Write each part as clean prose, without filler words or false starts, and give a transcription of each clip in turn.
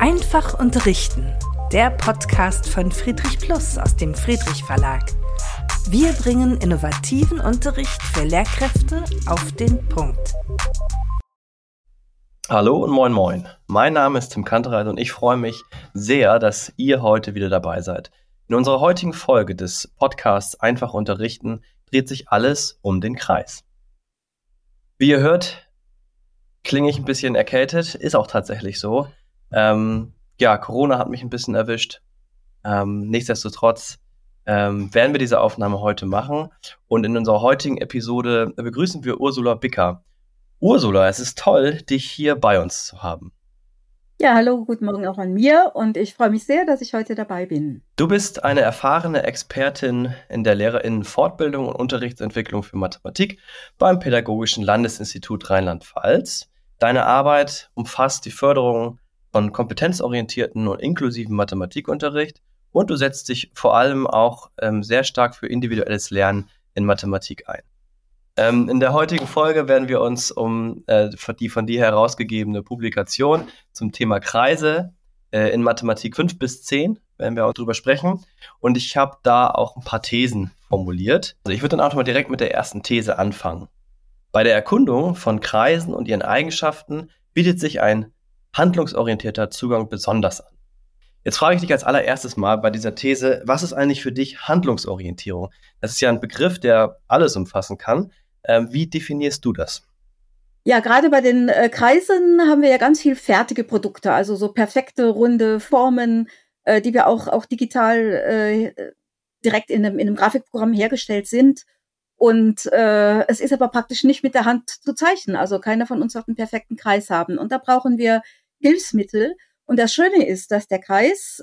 Einfach unterrichten, der Podcast von Friedrich Plus aus dem Friedrich Verlag. Wir bringen innovativen Unterricht für Lehrkräfte auf den Punkt. Hallo und moin moin. Mein Name ist Tim Kantereit und ich freue mich sehr, dass ihr heute wieder dabei seid. In unserer heutigen Folge des Podcasts Einfach unterrichten dreht sich alles um den Kreis. Wie ihr hört, klinge ich ein bisschen erkältet, ist auch tatsächlich so. Corona hat mich ein bisschen erwischt. Nichtsdestotrotz werden wir diese Aufnahme heute machen. Und in unserer heutigen Episode begrüßen wir Ursula Bicker. Ursula, es ist toll, dich hier bei uns zu haben. Ja, hallo, guten Morgen auch an mir und ich freue mich sehr, dass ich heute dabei bin. Du bist eine erfahrene Expertin in der LehrerInnen-Fortbildung und Unterrichtsentwicklung für Mathematik beim Pädagogischen Landesinstitut Rheinland-Pfalz. Deine Arbeit umfasst die Förderung von kompetenzorientierten und inklusiven Mathematikunterricht und du setzt dich vor allem auch sehr stark für individuelles Lernen in Mathematik ein. In der heutigen Folge werden wir uns um die von dir herausgegebene Publikation zum Thema Kreise in Mathematik 5 bis 10 werden wir auch drüber sprechen. Und ich habe da auch ein paar Thesen formuliert. Also ich würde dann auch mal direkt mit der ersten These anfangen. Bei der Erkundung von Kreisen und ihren Eigenschaften bietet sich ein handlungsorientierter Zugang besonders an. Jetzt frage ich dich als allererstes mal bei dieser These, was ist eigentlich für dich Handlungsorientierung? Das ist ja ein Begriff, der alles umfassen kann. Wie definierst du das? Ja, gerade bei den Kreisen haben wir ja ganz viel fertige Produkte, also so perfekte, runde Formen, die wir auch digital direkt in einem Grafikprogramm hergestellt sind. Und es ist aber praktisch nicht mit der Hand zu zeichnen. Also keiner von uns wird einen perfekten Kreis haben. Und da brauchen wir Hilfsmittel. Und das Schöne ist, dass der Kreis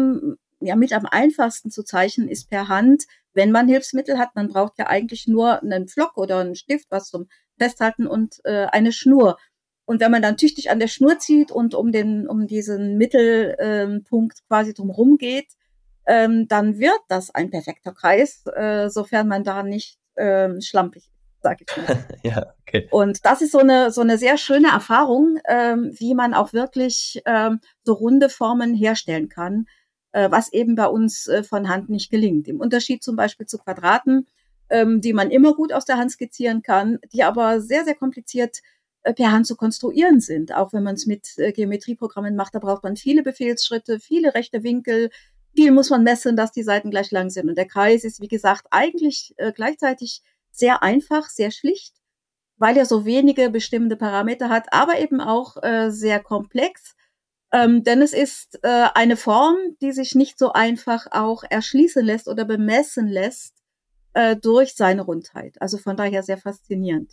mit am einfachsten zu zeichnen ist per Hand, wenn man Hilfsmittel hat. Man braucht ja eigentlich nur einen Pflock oder einen Stift, was zum Festhalten und eine Schnur. Und wenn man dann tüchtig an der Schnur zieht und um diesen Mittelpunkt quasi drumherum geht, dann wird das ein perfekter Kreis, sofern man da nicht schlampig ist, sag ich mal. Ja, okay. Und das ist so eine sehr schöne Erfahrung, wie man auch wirklich so runde Formen herstellen kann, was eben bei uns von Hand nicht gelingt. Im Unterschied zum Beispiel zu Quadraten, die man immer gut aus der Hand skizzieren kann, die aber sehr, sehr kompliziert per Hand zu konstruieren sind. Auch wenn man es mit Geometrieprogrammen macht, da braucht man viele Befehlsschritte, viele rechte Winkel, viel muss man messen, dass die Seiten gleich lang sind. Und der Kreis ist, wie gesagt, eigentlich gleichzeitig sehr einfach, sehr schlicht, weil er so wenige bestimmende Parameter hat, aber eben auch sehr komplex. Denn es ist eine Form, die sich nicht so einfach auch erschließen lässt oder bemessen lässt durch seine Rundheit. Also von daher sehr faszinierend.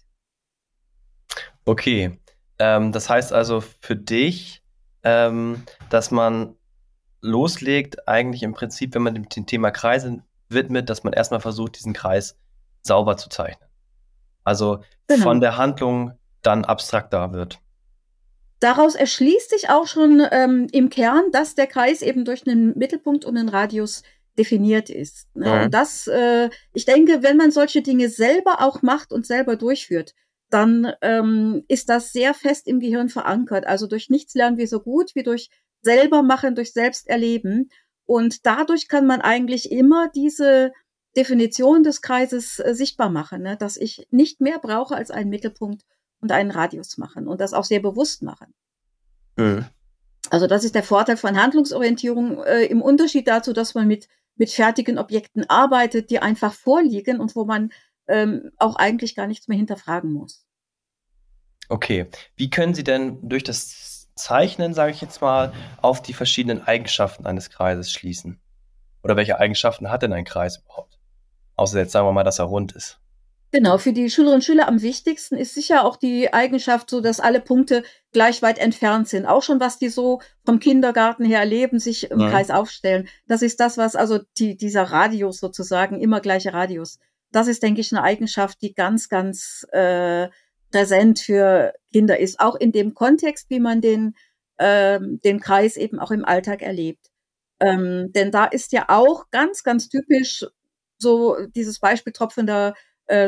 Okay, das heißt also für dich, dass man loslegt, eigentlich im Prinzip, wenn man dem Thema Kreise widmet, dass man erstmal versucht, diesen Kreis sauber zu zeichnen. Also Genau. Von der Handlung dann abstrakter wird. Daraus erschließt sich auch schon im Kern, dass der Kreis eben durch einen Mittelpunkt und einen Radius definiert ist. Ne? Mhm. Und das, ich denke, wenn man solche Dinge selber auch macht und selber durchführt, dann ist das sehr fest im Gehirn verankert. Also durch nichts lernen wir so gut wie durch selber machen, durch selbst erleben. Und dadurch kann man eigentlich immer diese Definition des Kreises sichtbar machen, ne? Dass ich nicht mehr brauche als einen Mittelpunkt und einen Radius machen und das auch sehr bewusst machen. Mhm. Also das ist der Vorteil von Handlungsorientierung im Unterschied dazu, dass man mit fertigen Objekten arbeitet, die einfach vorliegen und wo man auch eigentlich gar nichts mehr hinterfragen muss. Okay, wie können Sie denn durch das Zeichnen, sage ich jetzt mal, auf die verschiedenen Eigenschaften eines Kreises schließen? Oder welche Eigenschaften hat denn ein Kreis überhaupt? Außer jetzt sagen wir mal, dass er rund ist. Genau, für die Schülerinnen und Schüler am wichtigsten ist sicher auch die Eigenschaft, so dass alle Punkte gleich weit entfernt sind. Auch schon, was die so vom Kindergarten her erleben, sich im Kreis aufstellen. Das ist das, was also dieser Radius sozusagen, immer gleiche Radius. Das ist, denke ich, eine Eigenschaft, die ganz, ganz präsent für Kinder ist. Auch in dem Kontext, wie man den Kreis eben auch im Alltag erlebt. Denn da ist ja auch ganz, ganz typisch so dieses Beispiel tropfender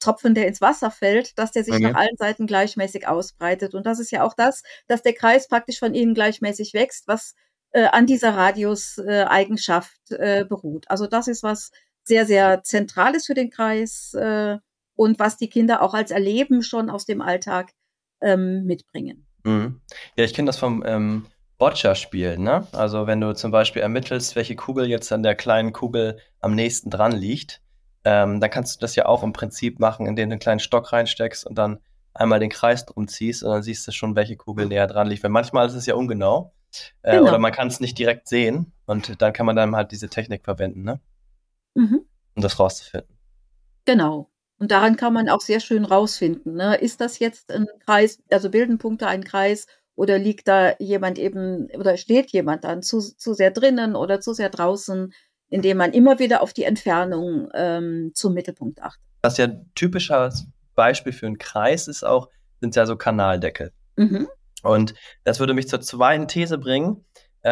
Tropfen, der ins Wasser fällt, dass der sich nach allen Seiten gleichmäßig ausbreitet. Und das ist ja auch das, dass der Kreis praktisch von innen gleichmäßig wächst, was an dieser Radius-Eigenschaft beruht. Also das ist was sehr, sehr Zentrales für den Kreis und was die Kinder auch als Erleben schon aus dem Alltag mitbringen. Mhm. Ja, ich kenne das vom Boccia-Spiel, ne? Also wenn du zum Beispiel ermittelst, welche Kugel jetzt an der kleinen Kugel am nächsten dran liegt, dann kannst du das ja auch im Prinzip machen, indem du einen kleinen Stock reinsteckst und dann einmal den Kreis drum ziehst und dann siehst du schon, welche Kugel näher dran liegt. Weil manchmal ist es ja ungenau Genau. oder man kann es nicht direkt sehen und dann kann man dann halt diese Technik verwenden, ne? Mhm. Um das rauszufinden. Genau. Und daran kann man auch sehr schön rausfinden, ne? Ist das jetzt ein Kreis, also bilden Punkte einen Kreis oder liegt da jemand eben oder steht jemand dann zu sehr drinnen oder zu sehr draußen, indem man immer wieder auf die Entfernung zum Mittelpunkt achtet. Was ja ein typisches Beispiel für einen Kreis ist auch, sind ja so Kanaldeckel. Mhm. Und das würde mich zur zweiten These bringen,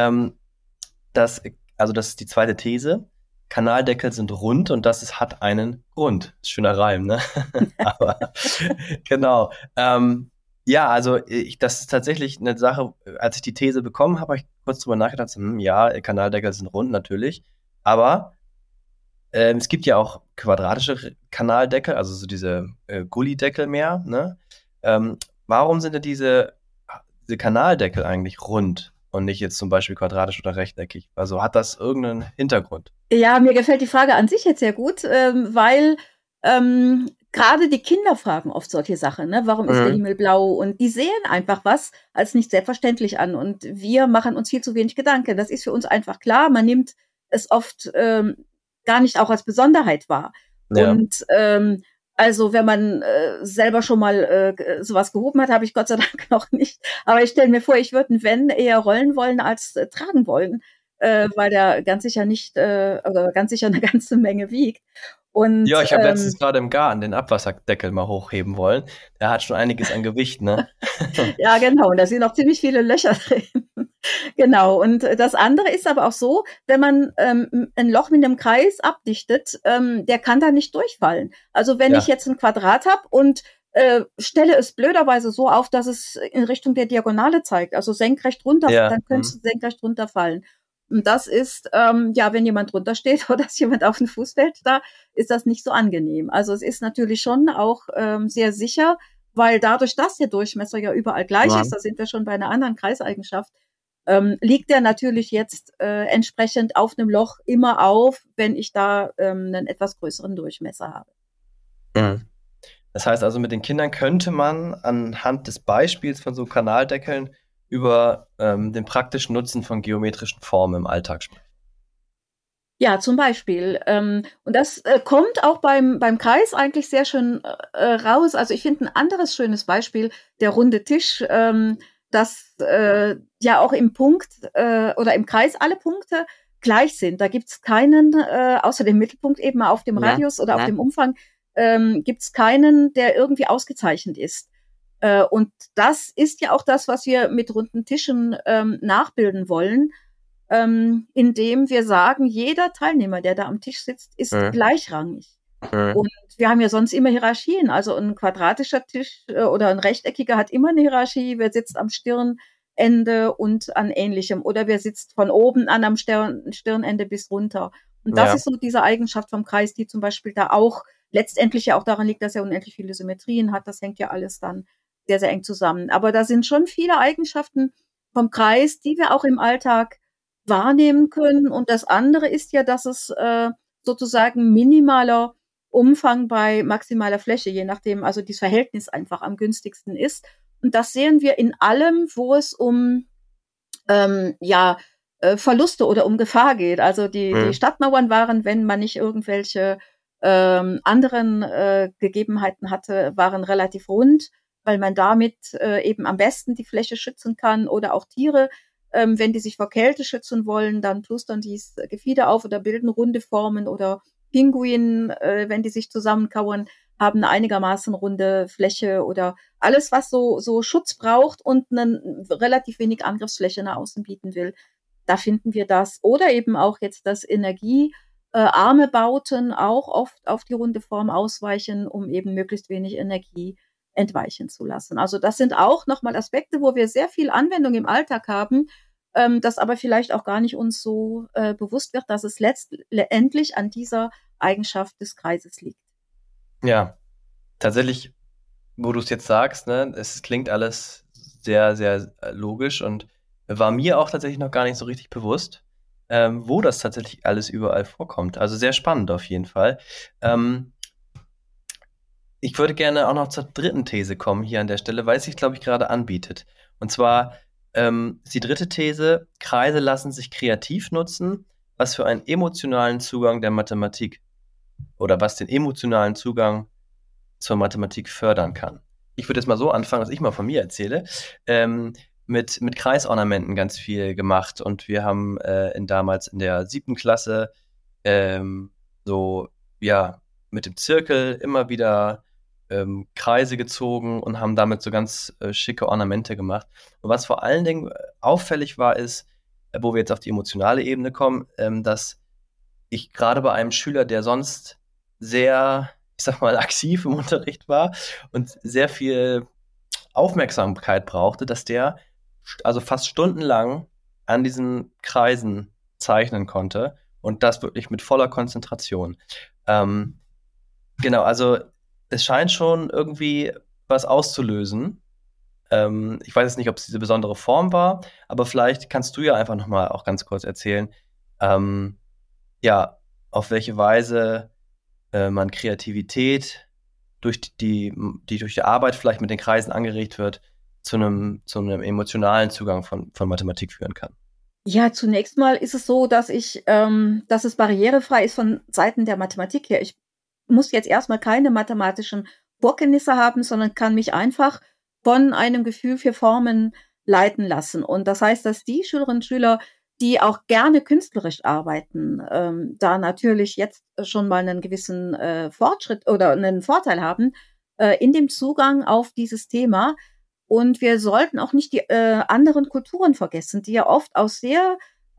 das ist die zweite These, Kanaldeckel sind rund und hat einen Grund. Schöner Reim, ne? Aber genau. Ja, also das ist tatsächlich eine Sache, als ich die These bekommen habe, habe ich kurz drüber nachgedacht, ja, Kanaldeckel sind rund natürlich, aber es gibt ja auch quadratische Kanaldeckel, also so diese Gullydeckel mehr, ne? Warum sind denn diese Kanaldeckel eigentlich rund und nicht jetzt zum Beispiel quadratisch oder rechteckig? Also hat das irgendeinen Hintergrund? Ja, mir gefällt die Frage an sich jetzt sehr gut, weil gerade die Kinder fragen oft solche Sachen, ne? Warum ist der Himmel blau? Und die sehen einfach was als nicht selbstverständlich an. Und wir machen uns viel zu wenig Gedanken. Das ist für uns einfach klar. Man nimmt es oft gar nicht auch als Besonderheit wahr. Ja. Und also wenn man selber schon mal sowas gehoben hat, habe ich Gott sei Dank noch nicht. Aber ich stelle mir vor, ich würde einen Van eher rollen wollen als tragen wollen, weil der ganz sicher nicht oder ganz sicher eine ganze Menge wiegt. Und, Ja, ich habe letztens gerade im Garten den Abwasserdeckel mal hochheben wollen. Der hat schon einiges an Gewicht, ne? Ja, genau. Und da sind auch ziemlich viele Löcher drin. Genau. Und das andere ist aber auch so, wenn man ein Loch mit einem Kreis abdichtet, der kann da nicht durchfallen. Also wenn ich jetzt ein Quadrat habe und stelle es blöderweise so auf, dass es in Richtung der Diagonale zeigt, also senkrecht runter, dann könnte es senkrecht runterfallen. Und das ist, wenn jemand drunter steht oder dass jemand auf den Fuß fällt, da ist das nicht so angenehm. Also es ist natürlich schon auch sehr sicher, weil dadurch, dass der Durchmesser ja überall gleich ist, da sind wir schon bei einer anderen Kreiseigenschaft, liegt der natürlich jetzt entsprechend auf einem Loch immer auf, wenn ich da einen etwas größeren Durchmesser habe. Mhm. Das heißt also, mit den Kindern könnte man anhand des Beispiels von so Kanaldeckeln über den praktischen Nutzen von geometrischen Formen im Alltag sprechen. Ja, zum Beispiel. Und das kommt auch beim Kreis eigentlich sehr schön raus. Also ich finde ein anderes schönes Beispiel, der runde Tisch, dass ja auch im Punkt oder im Kreis alle Punkte gleich sind. Da gibt's keinen, außer dem Mittelpunkt eben auf dem Radius oder auf dem Umfang, gibt's keinen, der irgendwie ausgezeichnet ist. Und das ist ja auch das, was wir mit runden Tischen nachbilden wollen, indem wir sagen, jeder Teilnehmer, der da am Tisch sitzt, ist gleichrangig. Und wir haben ja sonst immer Hierarchien. Also ein quadratischer Tisch oder ein rechteckiger hat immer eine Hierarchie. Wer sitzt am Stirnende und an Ähnlichem. Oder wer sitzt von oben an am Stirnende bis runter. Und das ist so diese Eigenschaft vom Kreis, die zum Beispiel da auch letztendlich ja auch daran liegt, dass er unendlich viele Symmetrien hat. Das hängt ja alles dann sehr, sehr eng zusammen. Aber da sind schon viele Eigenschaften vom Kreis, die wir auch im Alltag wahrnehmen können. Und das andere ist ja, dass es sozusagen minimaler Umfang bei maximaler Fläche, je nachdem, also das Verhältnis einfach am günstigsten ist. Und das sehen wir in allem, wo es um Verluste oder um Gefahr geht. Also die Stadtmauern waren, wenn man nicht irgendwelche anderen Gegebenheiten hatte, waren relativ rund, weil man damit eben am besten die Fläche schützen kann oder auch Tiere. Wenn die sich vor Kälte schützen wollen, dann plustern die das Gefieder auf oder bilden runde Formen oder Pinguinen, wenn die sich zusammenkauern, haben eine einigermaßen runde Fläche oder alles, was so Schutz braucht und relativ wenig Angriffsfläche nach außen bieten will. Da finden wir das. Oder eben auch jetzt das Energie arme Bauten auch oft auf die runde Form ausweichen, um eben möglichst wenig Energie entweichen zu lassen. Also das sind auch nochmal Aspekte, wo wir sehr viel Anwendung im Alltag haben, das aber vielleicht auch gar nicht uns so bewusst wird, dass es letztendlich an dieser Eigenschaft des Kreises liegt. Ja, tatsächlich, wo du es jetzt sagst, ne, es klingt alles sehr, sehr logisch und war mir auch tatsächlich noch gar nicht so richtig bewusst, wo das tatsächlich alles überall vorkommt. Also sehr spannend auf jeden Fall. Ich würde gerne auch noch zur dritten These kommen hier an der Stelle, weil es sich, glaube ich, gerade anbietet. Und zwar ist die dritte These: Kreise lassen sich kreativ nutzen, was für einen emotionalen Zugang der Mathematik oder was den emotionalen Zugang zur Mathematik fördern kann. Ich würde jetzt mal so anfangen, dass ich mal von mir erzähle. Mit Kreisornamenten ganz viel gemacht und wir haben damals in der 7. Klasse so, ja, mit dem Zirkel immer wieder Kreise gezogen und haben damit so ganz schicke Ornamente gemacht. Und was vor allen Dingen auffällig war, ist, wo wir jetzt auf die emotionale Ebene kommen, dass ich gerade bei einem Schüler, der sonst sehr, ich sag mal, aktiv im Unterricht war und sehr viel Aufmerksamkeit brauchte, dass der also fast stundenlang an diesen Kreisen zeichnen konnte und das wirklich mit voller Konzentration. Genau, also es scheint schon irgendwie was auszulösen. Ich weiß jetzt nicht, ob es diese besondere Form war, aber vielleicht kannst du ja einfach nochmal auch ganz kurz erzählen, ja, auf welche Weise man Kreativität die durch die Arbeit vielleicht mit den Kreisen angeregt wird, zu einem emotionalen Zugang von Mathematik führen kann. Ja, zunächst mal ist es so, dass dass es barrierefrei ist von Seiten der Mathematik her. Ich muss jetzt erstmal keine mathematischen Vorkenntnisse haben, sondern kann mich einfach von einem Gefühl für Formen leiten lassen. Und das heißt, dass die Schülerinnen und Schüler, die auch gerne künstlerisch arbeiten, da natürlich jetzt schon mal einen gewissen Fortschritt oder einen Vorteil haben in dem Zugang auf dieses Thema. Und wir sollten auch nicht die anderen Kulturen vergessen, die ja oft aus sehr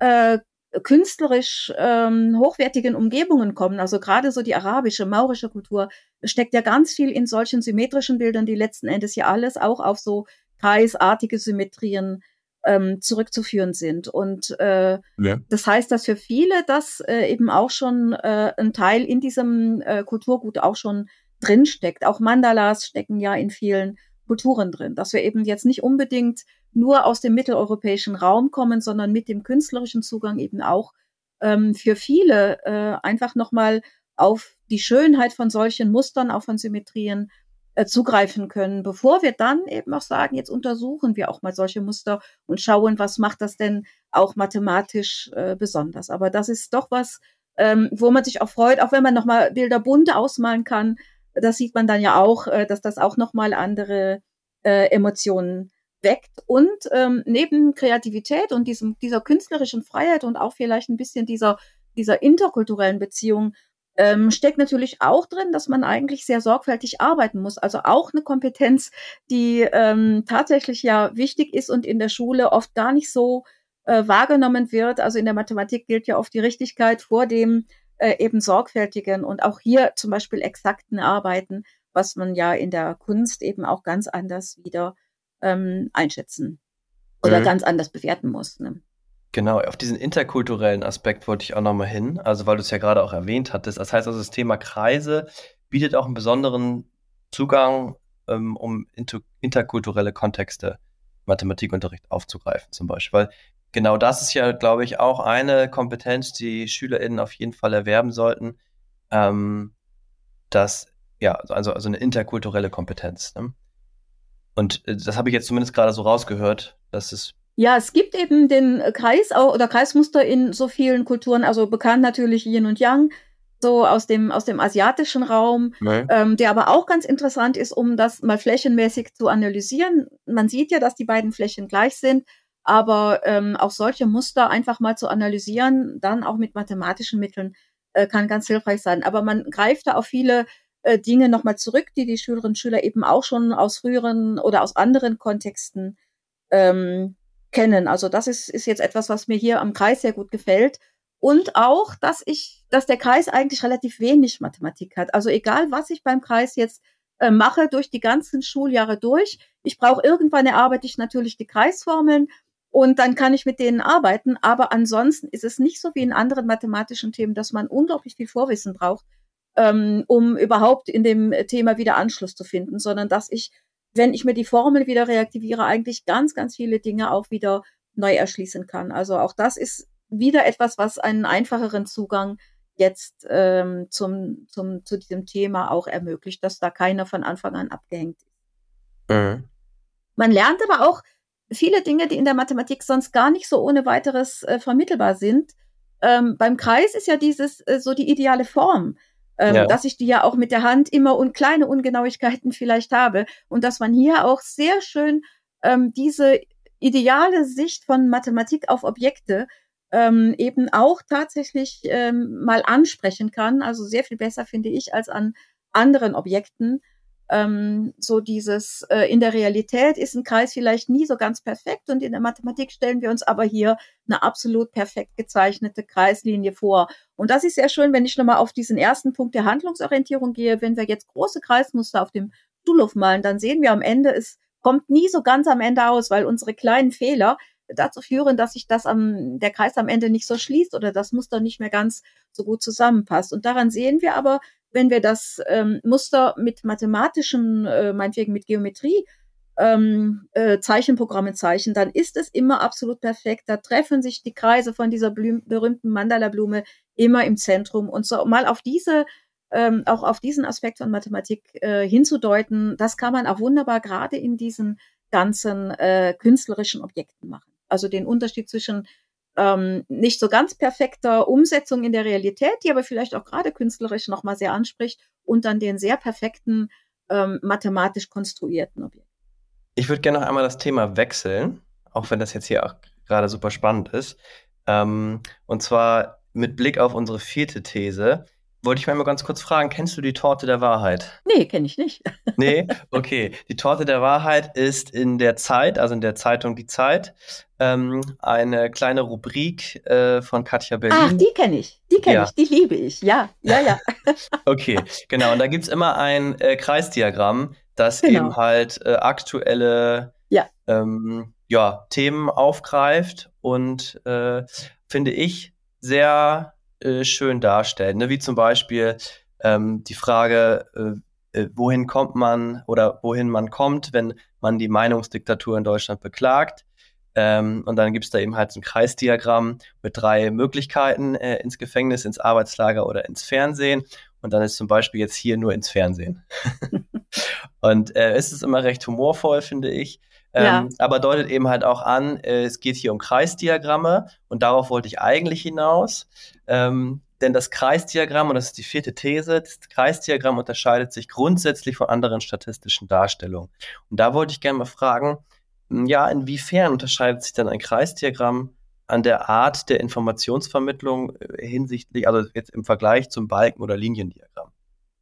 künstlerisch hochwertigen Umgebungen kommen. Also gerade so die arabische, maurische Kultur steckt ja ganz viel in solchen symmetrischen Bildern, die letzten Endes ja alles auch auf so kreisartige Symmetrien zurückzuführen sind. Und das heißt, dass für viele das eben auch schon ein Teil in diesem Kulturgut auch schon drin steckt. Auch Mandalas stecken ja in vielen Kulturen drin, dass wir eben jetzt nicht unbedingt nur aus dem mitteleuropäischen Raum kommen, sondern mit dem künstlerischen Zugang eben auch für viele einfach nochmal auf die Schönheit von solchen Mustern, auch von Symmetrien zugreifen können, bevor wir dann eben auch sagen, jetzt untersuchen wir auch mal solche Muster und schauen, was macht das denn auch mathematisch besonders. Aber das ist doch was, wo man sich auch freut, auch wenn man nochmal Bilder bunt ausmalen kann. Das sieht man dann ja auch, dass das auch nochmal andere Emotionen weckt. Und neben Kreativität und dieser künstlerischen Freiheit und auch vielleicht ein bisschen dieser interkulturellen Beziehung steckt natürlich auch drin, dass man eigentlich sehr sorgfältig arbeiten muss. Also auch eine Kompetenz, die tatsächlich ja wichtig ist und in der Schule oft gar nicht so wahrgenommen wird. Also in der Mathematik gilt ja oft die Richtigkeit vor dem eben sorgfältigen und auch hier zum Beispiel exakten Arbeiten, was man ja in der Kunst eben auch ganz anders wieder einschätzen oder ganz anders bewerten muss. Ne? Genau, auf diesen interkulturellen Aspekt wollte ich auch nochmal hin, also weil du es ja gerade auch erwähnt hattest. Das heißt also, das Thema Kreise bietet auch einen besonderen Zugang, um interkulturelle Kontexte Mathematikunterricht aufzugreifen zum Beispiel. Weil genau das ist ja, glaube ich, auch eine Kompetenz, die SchülerInnen auf jeden Fall erwerben sollten. Also eine interkulturelle Kompetenz. Ne? Und das habe ich jetzt zumindest gerade so rausgehört, dass es ja, es gibt eben den Kreis oder Kreismuster in so vielen Kulturen, also bekannt natürlich Yin und Yang, so aus dem asiatischen Raum, der aber auch ganz interessant ist, um das mal flächenmäßig zu analysieren. Man sieht ja, dass die beiden Flächen gleich sind, aber auch solche Muster einfach mal zu analysieren, dann auch mit mathematischen Mitteln, kann ganz hilfreich sein. Aber man greift da auf viele Dinge nochmal zurück, die Schülerinnen und Schüler eben auch schon aus früheren oder aus anderen Kontexten kennen. Also das ist jetzt etwas, was mir hier am Kreis sehr gut gefällt, Und auch, dass der Kreis eigentlich relativ wenig Mathematik hat. Also egal, was ich beim Kreis jetzt mache, durch die ganzen Schuljahre durch. Ich brauche irgendwann erarbeite ich natürlich die Kreisformeln und dann kann ich mit denen arbeiten. Aber ansonsten ist es nicht so wie in anderen mathematischen Themen, dass man unglaublich viel Vorwissen braucht, um überhaupt in dem Thema wieder Anschluss zu finden, sondern dass ich, wenn ich mir die Formel wieder reaktiviere, eigentlich ganz, ganz viele Dinge auch wieder neu erschließen kann. Also auch das ist wieder etwas, was einen einfacheren Zugang jetzt zu diesem Thema auch ermöglicht, dass da keiner von Anfang an abgehängt ist. Mhm. Man lernt aber auch viele Dinge, die in der Mathematik sonst gar nicht so ohne weiteres vermittelbar sind. Beim Kreis ist ja dieses so die ideale Form, dass ich die ja auch mit der Hand immer und kleine Ungenauigkeiten vielleicht habe und dass man hier auch sehr schön diese ideale Sicht von Mathematik auf Objekte eben auch tatsächlich mal ansprechen kann. Also sehr viel besser, finde ich, als an anderen Objekten. So dieses, in der Realität ist ein Kreis vielleicht nie so ganz perfekt und in der Mathematik stellen wir uns aber hier eine absolut perfekt gezeichnete Kreislinie vor. Und das ist sehr schön, wenn ich nochmal auf diesen ersten Punkt der Handlungsorientierung gehe. Wenn wir jetzt große Kreismuster auf dem Schulhof malen, dann sehen wir am Ende, es kommt nie so ganz am Ende aus, weil unsere kleinen Fehler dazu führen, dass sich der Kreis am Ende nicht so schließt oder das Muster nicht mehr ganz so gut zusammenpasst. Und daran sehen wir aber, wenn wir das Muster mit mathematischen, meinetwegen mit Geometrie, Zeichenprogramme zeichnen, dann ist es immer absolut perfekt. Da treffen sich die Kreise von dieser berühmten Mandala-Blume immer im Zentrum. Und so mal auf auch auf diesen Aspekt von Mathematik hinzudeuten, das kann man auch wunderbar gerade in diesen ganzen künstlerischen Objekten machen. Also den Unterschied zwischen nicht so ganz perfekter Umsetzung in der Realität, die aber vielleicht auch gerade künstlerisch nochmal sehr anspricht, und dann den sehr perfekten mathematisch konstruierten Objekten. Ich würde gerne noch einmal das Thema wechseln, auch wenn das jetzt hier auch gerade super spannend ist. Und zwar mit Blick auf unsere 4. These. Wollte ich mal ganz kurz fragen, kennst du die Torte der Wahrheit? Nee, kenne ich nicht. Nee? Okay. Die Torte der Wahrheit ist in der Zeit, also in der Zeitung Die Zeit, eine kleine Rubrik von Katja Berlin. Ach, die kenne ich, die liebe ich, ja. Okay, genau. Und da gibt's immer ein Kreisdiagramm, das eben halt aktuelle Themen aufgreift und finde ich sehr schön darstellt, ne? Wie zum Beispiel die Frage, wohin kommt man oder wohin man kommt, wenn man die Meinungsdiktatur in Deutschland beklagt. Und dann gibt's da eben halt so ein Kreisdiagramm mit 3 Möglichkeiten, ins Gefängnis, ins Arbeitslager oder ins Fernsehen. Und dann ist zum Beispiel jetzt hier nur ins Fernsehen. Und es ist immer recht humorvoll, finde ich. Aber deutet eben halt auch an, es geht hier um Kreisdiagramme und darauf wollte ich eigentlich hinaus. Denn das Kreisdiagramm, und das ist die 4. These, das Kreisdiagramm unterscheidet sich grundsätzlich von anderen statistischen Darstellungen. Und da wollte ich gerne mal fragen, ja, inwiefern unterscheidet sich dann ein Kreisdiagramm an der Art der Informationsvermittlung hinsichtlich, also jetzt im Vergleich zum Balken- oder Liniendiagramm?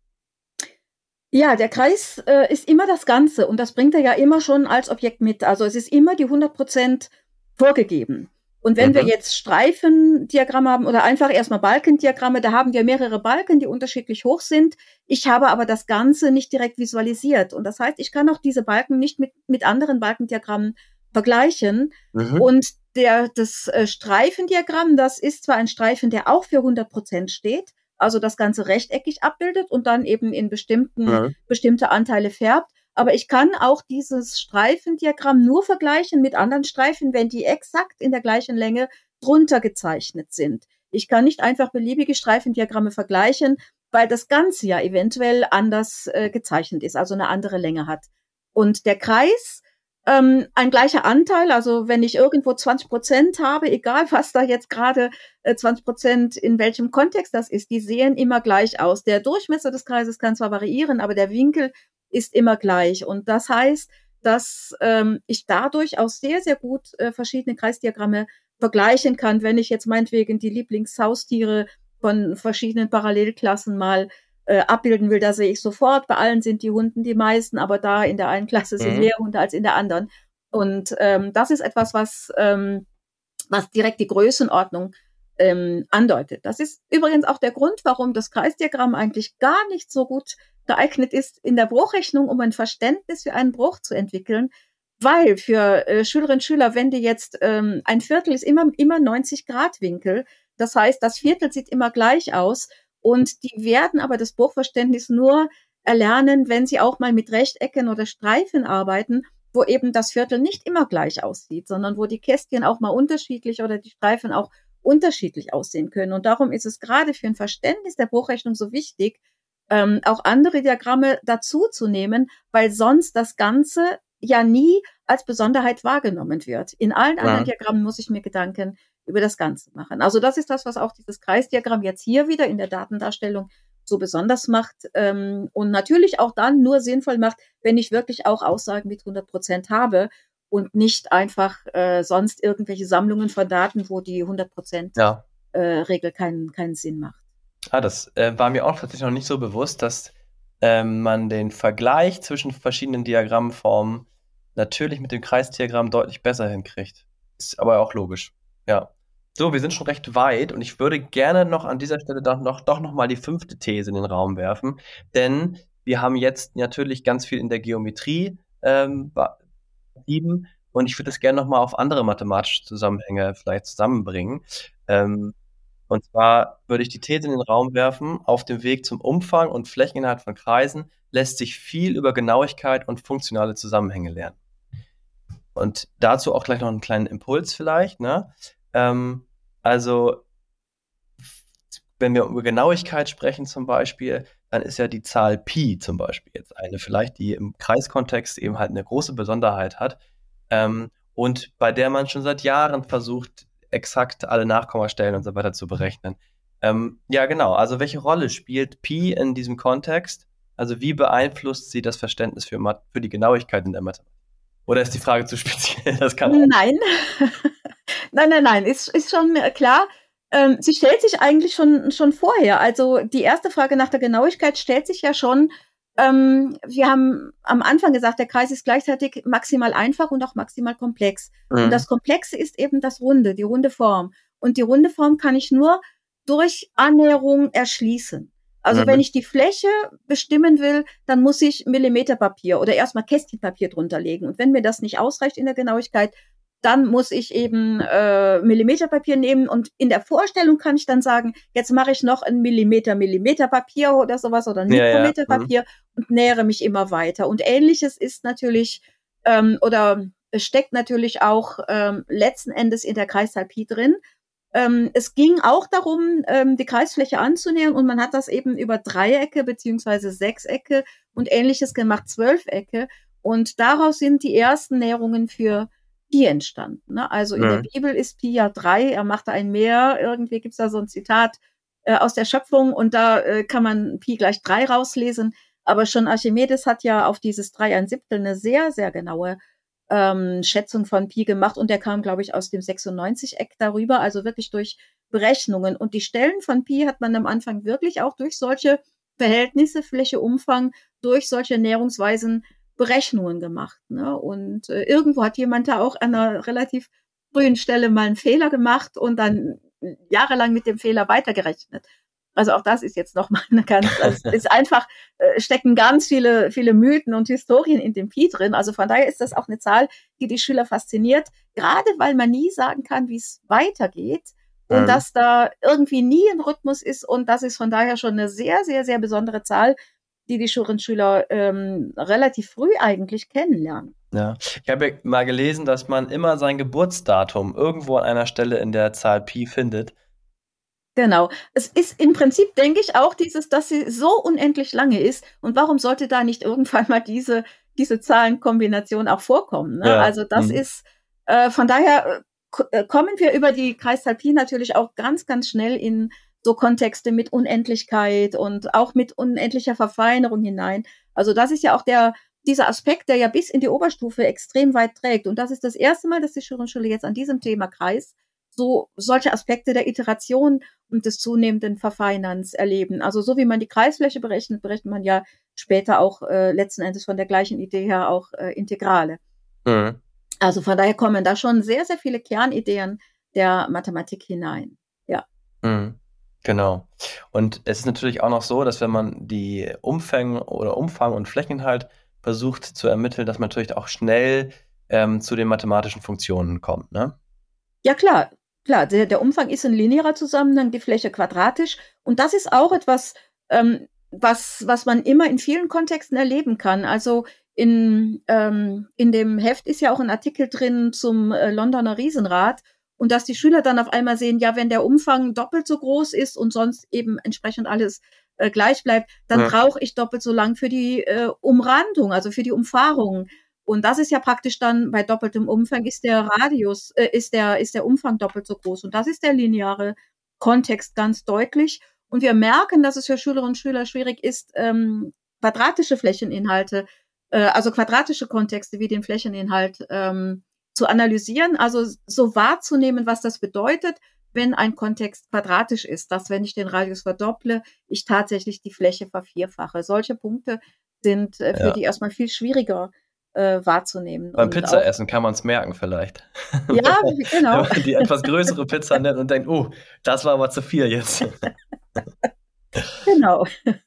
Ja, der Kreis ist immer das Ganze und das bringt er ja immer schon als Objekt mit. Also es ist immer die 100% vorgegeben. Und wenn wir jetzt Streifendiagramme haben oder einfach erstmal Balkendiagramme, da haben wir mehrere Balken, die unterschiedlich hoch sind. Ich habe aber das Ganze nicht direkt visualisiert. Und das heißt, ich kann auch diese Balken nicht mit anderen Balkendiagrammen vergleichen. Und das Streifendiagramm, das ist zwar ein Streifen, der auch für 100% steht, also das Ganze rechteckig abbildet und dann eben in bestimmte Anteile färbt. Aber ich kann auch dieses Streifendiagramm nur vergleichen mit anderen Streifen, wenn die exakt in der gleichen Länge drunter gezeichnet sind. Ich kann nicht einfach beliebige Streifendiagramme vergleichen, weil das Ganze ja eventuell anders gezeichnet ist, also eine andere Länge hat. Und der Kreis, ein gleicher Anteil, also wenn ich irgendwo 20% habe, egal was da jetzt gerade 20% in welchem Kontext das ist, die sehen immer gleich aus. Der Durchmesser des Kreises kann zwar variieren, aber der Winkel ist immer gleich. Und das heißt, dass ich dadurch auch sehr, sehr gut verschiedene Kreisdiagramme vergleichen kann, wenn ich jetzt meinetwegen die Lieblingshaustiere von verschiedenen Parallelklassen mal abbilden will, da sehe ich sofort, bei allen sind die Hunden die meisten, aber da in der einen Klasse sind mehr Hunde als in der anderen. Und das ist etwas, was direkt die Größenordnung andeutet. Das ist übrigens auch der Grund, warum das Kreisdiagramm eigentlich gar nicht so gut geeignet ist in der Bruchrechnung, um ein Verständnis für einen Bruch zu entwickeln, weil für Schülerinnen und Schüler, wenn die jetzt ein Viertel ist immer 90-Grad-Winkel, das heißt, das Viertel sieht immer gleich aus und die werden aber das Bruchverständnis nur erlernen, wenn sie auch mal mit Rechtecken oder Streifen arbeiten, wo eben das Viertel nicht immer gleich aussieht, sondern wo die Kästchen auch mal unterschiedlich oder die Streifen auch unterschiedlich aussehen können. Und darum ist es gerade für ein Verständnis der Bruchrechnung so wichtig, auch andere Diagramme dazu zu nehmen, weil sonst das Ganze ja nie als Besonderheit wahrgenommen wird. In allen anderen Diagrammen muss ich mir Gedanken über das Ganze machen. Also das ist das, was auch dieses Kreisdiagramm jetzt hier wieder in der Datendarstellung so besonders macht und natürlich auch dann nur sinnvoll macht, wenn ich wirklich auch Aussagen mit 100% habe und nicht einfach sonst irgendwelche Sammlungen von Daten, wo die 100% Regel keinen Sinn macht. Das war mir auch tatsächlich noch nicht so bewusst, dass man den Vergleich zwischen verschiedenen Diagrammformen natürlich mit dem Kreisdiagramm deutlich besser hinkriegt. Ist aber auch logisch. Ja. So, wir sind schon recht weit und ich würde gerne noch an dieser Stelle doch noch mal die 5. These in den Raum werfen, denn wir haben jetzt natürlich ganz viel in der Geometrie geblieben und ich würde das gerne noch mal auf andere mathematische Zusammenhänge vielleicht zusammenbringen. Und zwar würde ich die These in den Raum werfen, auf dem Weg zum Umfang und Flächeninhalt von Kreisen lässt sich viel über Genauigkeit und funktionale Zusammenhänge lernen. Und dazu auch gleich noch einen kleinen Impuls vielleicht, ne? Also, wenn wir über Genauigkeit sprechen zum Beispiel, dann ist ja die Zahl Pi zum Beispiel jetzt eine vielleicht, die im Kreiskontext eben halt eine große Besonderheit hat und bei der man schon seit Jahren versucht, exakt alle Nachkommastellen und so weiter zu berechnen. Ja, genau. Also welche Rolle spielt Pi in diesem Kontext? Also wie beeinflusst sie das Verständnis für die Genauigkeit in der Mathematik? Oder ist die Frage zu speziell? Das kann Nein. Nein. Ist schon klar. Sie stellt sich eigentlich schon vorher. Also die erste Frage nach der Genauigkeit stellt sich ja schon. Wir haben am Anfang gesagt, der Kreis ist gleichzeitig maximal einfach und auch maximal komplex. Und das Komplexe ist eben das Runde, die runde Form. Und die runde Form kann ich nur durch Annäherung erschließen. Also wenn ich die Fläche bestimmen will, dann muss ich Millimeterpapier oder erstmal Kästchenpapier drunter legen. Und wenn mir das nicht ausreicht in der Genauigkeit, dann muss ich eben Millimeterpapier nehmen und in der Vorstellung kann ich dann sagen, jetzt mache ich noch ein Millimeterpapier oder sowas oder ein Mikrometerpapier und nähere mich immer weiter. Und Ähnliches ist natürlich oder steckt natürlich auch letzten Endes in der Kreiszahl Pi drin. Es ging auch darum, die Kreisfläche anzunähern und man hat das eben über Dreiecke beziehungsweise Sechsecke und Ähnliches gemacht, 12-Ecke. Und daraus sind die ersten Näherungen für Pi entstanden. Ne? Also in der Bibel ist Pi ja 3, er machte ein Meer. Irgendwie gibt's da so ein Zitat aus der Schöpfung und da kann man Pi gleich 3 rauslesen. Aber schon Archimedes hat ja auf dieses 3,1 eine sehr, sehr genaue Schätzung von Pi gemacht und der kam, glaube ich, aus dem 96-Eck darüber, also wirklich durch Berechnungen. Und die Stellen von Pi hat man am Anfang wirklich auch durch solche Verhältnisse, Fläche, Umfang, durch solche Näherungsweisen Berechnungen gemacht. Ne? Und irgendwo hat jemand da auch an einer relativ frühen Stelle mal einen Fehler gemacht und dann jahrelang mit dem Fehler weitergerechnet. Also auch das ist jetzt nochmal ist einfach, stecken ganz viele Mythen und Historien in dem Pi drin. Also von daher ist das auch eine Zahl, die Schüler fasziniert, gerade weil man nie sagen kann, wie es weitergeht und dass da irgendwie nie ein Rhythmus ist und das ist von daher schon eine sehr, sehr, sehr besondere Zahl, die Schülerinnen und Schüler relativ früh eigentlich kennenlernen. Ja, ich habe ja mal gelesen, dass man immer sein Geburtsdatum irgendwo an einer Stelle in der Zahl Pi findet. Genau. Es ist im Prinzip, denke ich, auch dass sie so unendlich lange ist. Und warum sollte da nicht irgendwann mal diese Zahlenkombination auch vorkommen? Ne? Ja. Also das ist, von daher kommen wir über die Kreiszahl Pi natürlich auch ganz, ganz schnell in so Kontexte mit Unendlichkeit und auch mit unendlicher Verfeinerung hinein. Also das ist ja auch dieser Aspekt, der ja bis in die Oberstufe extrem weit trägt. Und das ist das erste Mal, dass die Schülerinnen und Schüler jetzt an diesem Thema Kreis solche Aspekte der Iteration und des zunehmenden Verfeinerns erleben. Also so wie man die Kreisfläche berechnet man ja später auch letzten Endes von der gleichen Idee her auch Integrale. Also von daher kommen da schon sehr, sehr viele Kernideen der Mathematik hinein. Ja. Genau. Und es ist natürlich auch noch so, dass wenn man die Umfang und Flächeninhalt versucht zu ermitteln, dass man natürlich auch schnell zu den mathematischen Funktionen kommt, ne? Ja, klar. Klar, der Umfang ist ein linearer Zusammenhang, die Fläche quadratisch. Und das ist auch etwas, was man immer in vielen Kontexten erleben kann. Also in dem Heft ist ja auch ein Artikel drin zum Londoner Riesenrad. Und dass die Schüler dann auf einmal sehen, ja, wenn der Umfang doppelt so groß ist und sonst eben entsprechend alles gleich bleibt, dann brauche ich doppelt so lang für die Umrandung, also für die Umfahrung. Und das ist ja praktisch dann bei doppeltem Umfang ist der Radius, ist der Umfang doppelt so groß. Und das ist der lineare Kontext ganz deutlich. Und wir merken, dass es für Schülerinnen und Schüler schwierig ist, quadratische Flächeninhalte, also quadratische Kontexte wie den Flächeninhalt zu analysieren, also so wahrzunehmen, was das bedeutet, wenn ein Kontext quadratisch ist, dass wenn ich den Radius verdopple, ich tatsächlich die Fläche vervierfache. Solche Punkte sind für die erstmal viel schwieriger wahrzunehmen. Beim Pizzaessen kann man es merken vielleicht. Ja, genau. Wenn man die etwas größere Pizza nennt und denkt, das war aber zu viel jetzt. Genau.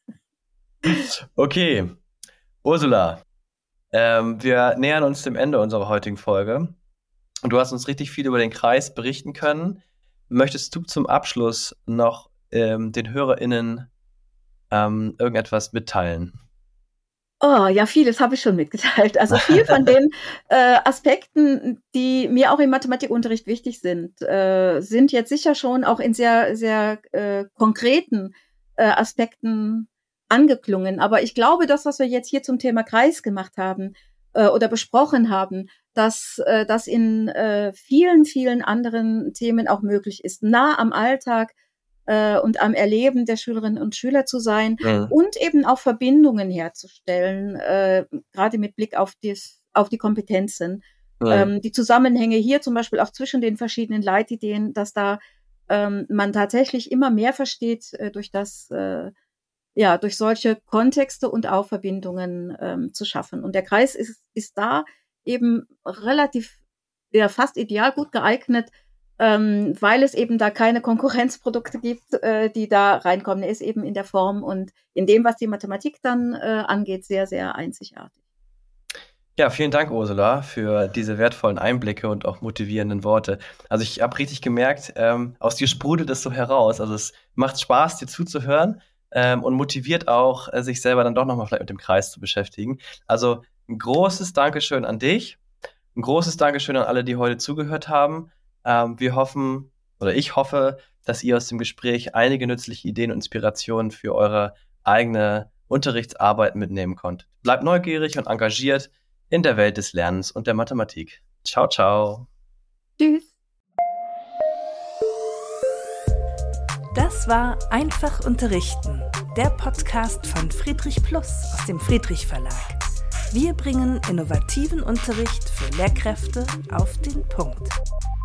Okay, Ursula, wir nähern uns dem Ende unserer heutigen Folge. Und du hast uns richtig viel über den Kreis berichten können. Möchtest du zum Abschluss noch den HörerInnen irgendetwas mitteilen? Oh, ja, vieles habe ich schon mitgeteilt. Also viel von den Aspekten, die mir auch im Mathematikunterricht wichtig sind, sind jetzt sicher schon auch in sehr, sehr konkreten Aspekten angeklungen. Aber ich glaube, das, was wir jetzt hier zum Thema Kreis gemacht haben oder besprochen haben, dass das in vielen, vielen anderen Themen auch möglich ist, nah am Alltag und am Erleben der Schülerinnen und Schüler zu sein und eben auch Verbindungen herzustellen, gerade mit Blick auf die Kompetenzen. Die Zusammenhänge hier zum Beispiel auch zwischen den verschiedenen Leitideen, dass da man tatsächlich immer mehr versteht durch solche Kontexte und auch Verbindungen zu schaffen. Und der Kreis ist da eben relativ, fast ideal gut geeignet, weil es eben da keine Konkurrenzprodukte gibt, die da reinkommen. Er ist eben in der Form und in dem, was die Mathematik dann angeht, sehr, sehr einzigartig. Ja, vielen Dank, Ursula, für diese wertvollen Einblicke und auch motivierenden Worte. Also ich habe richtig gemerkt, aus dir sprudelt es so heraus. Also es macht Spaß, dir zuzuhören und motiviert auch, sich selber dann doch nochmal vielleicht mit dem Kreis zu beschäftigen. Also ein großes Dankeschön an dich, ein großes Dankeschön an alle, die heute zugehört haben. Ich hoffe, dass ihr aus dem Gespräch einige nützliche Ideen und Inspirationen für eure eigene Unterrichtsarbeit mitnehmen konntet. Bleibt neugierig und engagiert in der Welt des Lernens und der Mathematik. Ciao, ciao. Tschüss. Das war Einfach unterrichten, der Podcast von Friedrich Plus aus dem Friedrich Verlag. Wir bringen innovativen Unterricht für Lehrkräfte auf den Punkt.